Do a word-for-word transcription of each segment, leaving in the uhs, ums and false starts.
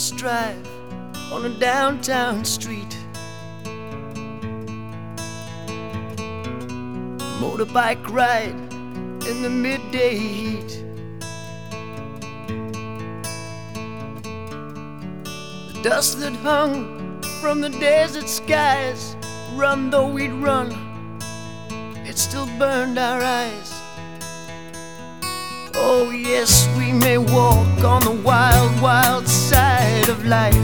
test drive on a downtown street. Motorbike ride in the midday heat. The dust that hung from the desert skies, run though we'd run, it still burned our eyes. Oh yes, we may walk on the wild, wild side of life,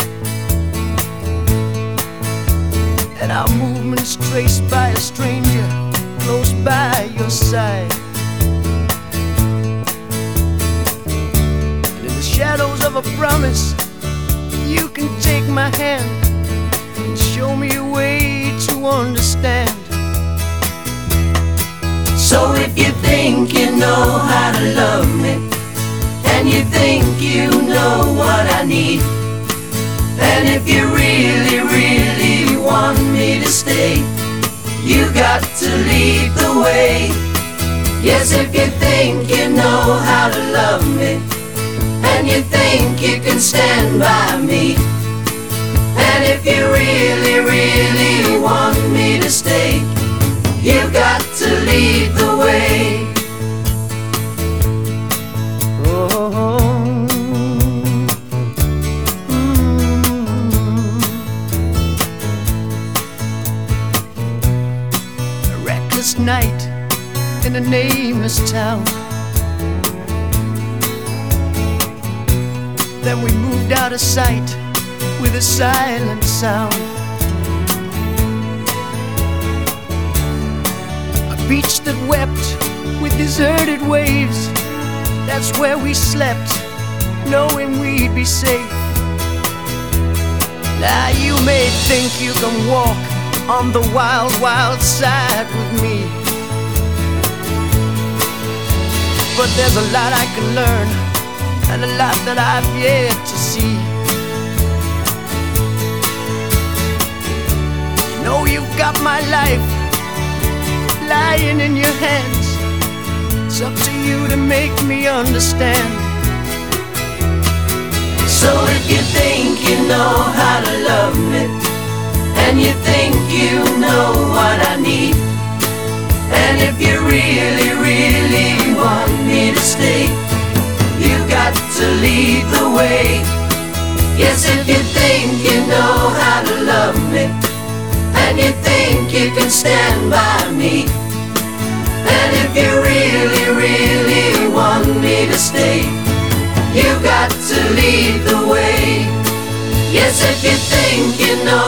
and our movements traced by a stranger close by your side. And in the shadows of a promise, you can take my hand and show me a way to understand. So if you think you know how to love me, and you think you know what I need, and if you really, really want me to stay, you got to lead the way. Yes, if you think you know how to love me, and you think you can stand by me, and if you really, really want me to stay, you got to lead the way. Oh, mm. A reckless night in a nameless town. Then we moved out of sight with a silent sound. Beach that wept with deserted waves, that's where we slept, knowing we'd be safe. Now you may think you can walk on the wild, wild side with me, but there's a lot I can learn, and a lot that I've yet to see. You know you've got my life lying in your hands. It's up to you to make me understand. So if you think you know how to love me, and you think you know what I need, and if you really, really want me to stay, you got to lead the way. Yes, if you think you know how to love me, and you think you can stand by me, and if you really, really want me to stay, you got to lead the way. Yes, if you think you know